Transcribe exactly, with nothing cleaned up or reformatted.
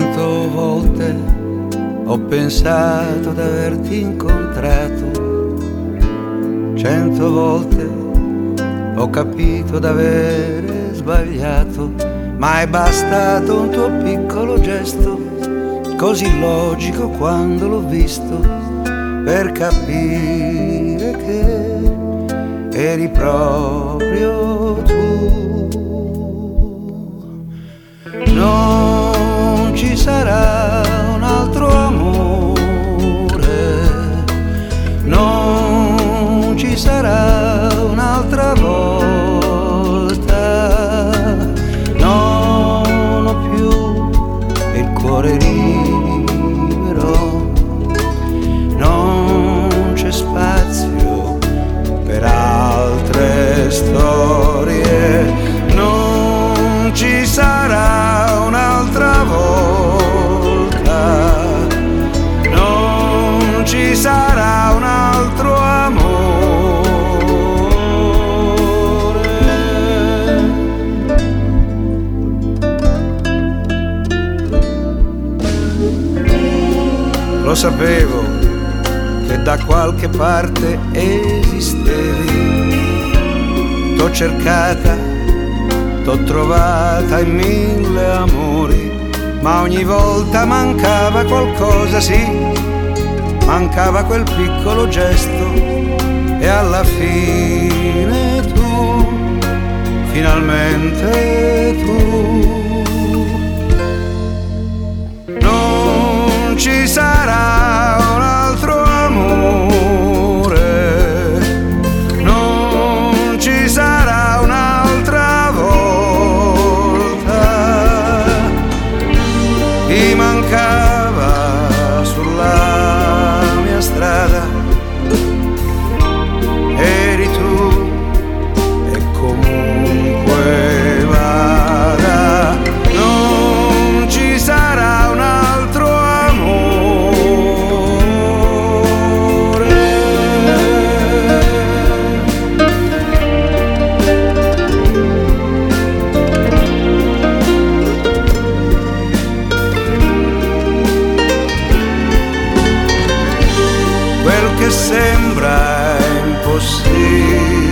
Cento volte ho pensato d'averti incontrato, cento volte ho capito d'avere sbagliato, ma è bastato un tuo piccolo gesto, così logico quando l'ho visto, per capire che eri proprio tu. Non ci sarà un altro amore, non ci sarà un'altra volta, non ho più il cuore libero, non c'è spazio per altre storie, non ci sarà un'altra volta, non ci sarà un altro amore. Lo sapevo che da qualche parte esistevi, t'ho cercata, t'ho trovata in mille amori, ma ogni volta mancava qualcosa, sì, mancava quel piccolo gesto, e alla fine tu, finalmente tu. Non ci sarà un altro amore, non ci sarà un'altra volta, mi mancava sulla mia strada, eri tu e comunque vada, non ci sarà un altro amore. Quel che sembra impossibile